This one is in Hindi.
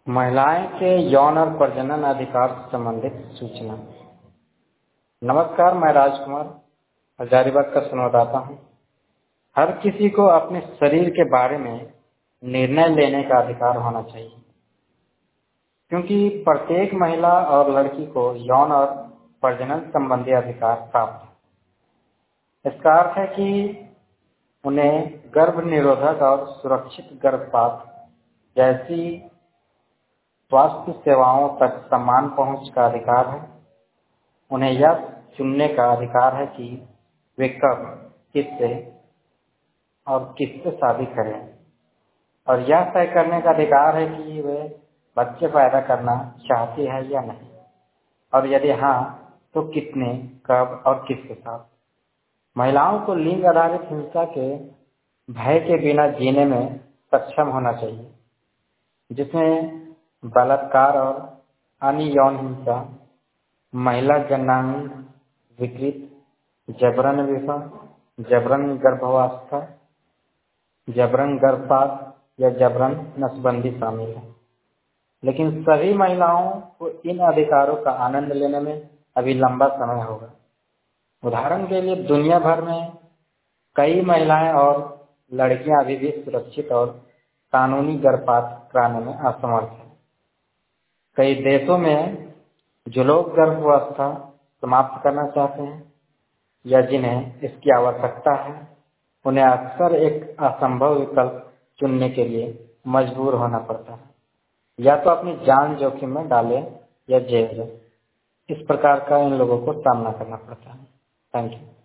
महिलाएं के यौन और प्रजनन अधिकार से संबंधित सूचना। नमस्कार, मैं राजकुमार हजारीबाग का संवाददाता हूँ। हर किसी को अपने शरीर के बारे में निर्णय लेने का अधिकार होना चाहिए, क्योंकि प्रत्येक महिला और लड़की को यौन और प्रजनन संबंधी अधिकार प्राप्त है। इसका अर्थ है कि उन्हें गर्भ निरोधक और सुरक्षित गर्भपात जैसी स्वास्थ्य सेवाओं तक समान पहुंच का अधिकार है। उन्हें यह चुनने का अधिकार है कि वे कब, किससे और किससे शादी करें, और यह तय करने का अधिकार है कि वे बच्चे पैदा करना चाहती है या नहीं, और यदि हाँ तो कितने, कब और किसके साथ। महिलाओं को लिंग आधारित हिंसा के भय के बिना जीने में सक्षम होना चाहिए, जिसमें बलात्कार और अन्य यौन हिंसा, महिला जनांग विकृत, जबरन विवाह, जबरन गर्भावस्था, जबरन गर्भपात या जबरन नसबंदी शामिल है। लेकिन सभी महिलाओं को इन अधिकारों का आनंद लेने में अभी लंबा समय होगा। उदाहरण के लिए, दुनिया भर में कई महिलाएं और लड़कियां अभी भी सुरक्षित और कानूनी गर्भपात कराने में असमर्थ हैं। कई देशों में जो लोग गर्भावस्था समाप्त करना चाहते हैं या जिन्हें इसकी आवश्यकता है, उन्हें अक्सर एक असंभव विकल्प चुनने के लिए मजबूर होना पड़ता है, या तो अपनी जान जोखिम में डालें या जेल। इस प्रकार का इन लोगों को सामना करना पड़ता है। Thank you.